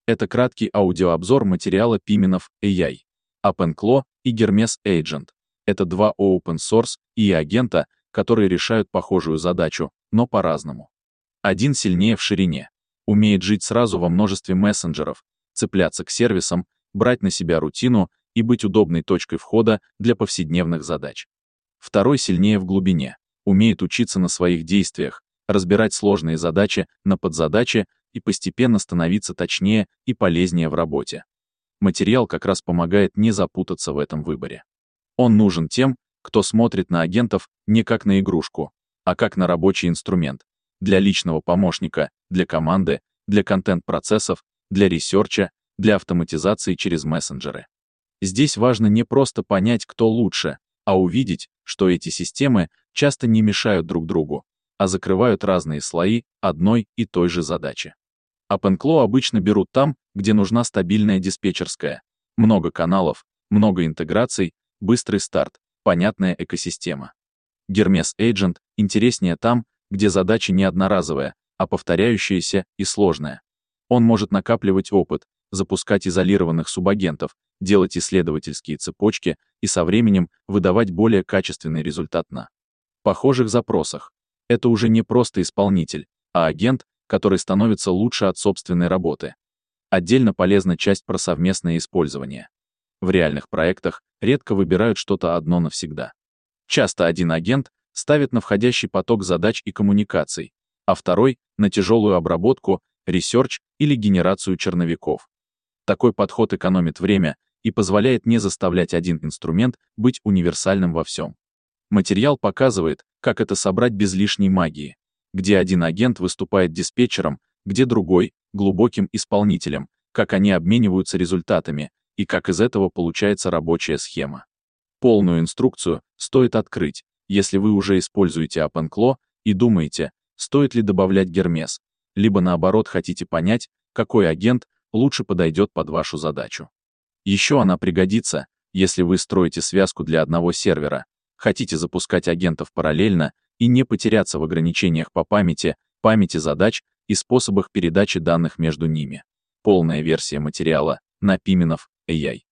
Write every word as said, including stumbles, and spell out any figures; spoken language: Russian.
Это краткий аудиообзор материала Piminov эй ай, OpenClaw и Hermes Agent. Это два open-source и агента, которые решают похожую задачу, но по-разному. Один сильнее в ширине. Умеет жить сразу во множестве мессенджеров, цепляться к сервисам, брать на себя рутину и быть удобной точкой входа для повседневных задач. Второй сильнее в глубине. Умеет учиться на своих действиях, разбирать сложные задачи на подзадачи и постепенно становиться точнее и полезнее в работе. Материал как раз помогает не запутаться в этом выборе. Он нужен тем, кто смотрит на агентов не как на игрушку, а как на рабочий инструмент для личного помощника, для команды, для контент-процессов, для ресерча, для автоматизации через мессенджеры. Здесь важно не просто понять, кто лучше, а увидеть, что эти системы часто не мешают друг другу, а закрывают разные слои одной и той же задачи. OpenClaw обычно берут там, где нужна стабильная диспетчерская, много каналов, много интеграций, быстрый старт, понятная экосистема. Hermes Agent интереснее там, где задача не одноразовая, а повторяющаяся и сложная. Он может накапливать опыт, запускать изолированных субагентов, делать исследовательские цепочки и со временем выдавать более качественный результат на похожих запросах. Это уже не просто исполнитель, а агент, который становится лучше от собственной работы. Отдельно полезна часть про совместное использование. В реальных проектах редко выбирают что-то одно навсегда. Часто один агент ставит на входящий поток задач и коммуникаций, а второй — на тяжелую обработку, ресерч или генерацию черновиков. Такой подход экономит время и позволяет не заставлять один инструмент быть универсальным во всем. Материал показывает, как это собрать без лишней магии, где один агент выступает диспетчером, где другой — глубоким исполнителем, как они обмениваются результатами и как из этого получается рабочая схема. Полную инструкцию стоит открыть, если вы уже используете OpenClaw и думаете, стоит ли добавлять Hermes, либо наоборот хотите понять, какой агент лучше подойдет под вашу задачу. Еще она пригодится, если вы строите связку для одного сервера, хотите запускать агентов параллельно и не потеряться в ограничениях по памяти, памяти задач и способах передачи данных между ними. Полная версия материала на Piminov эй ай.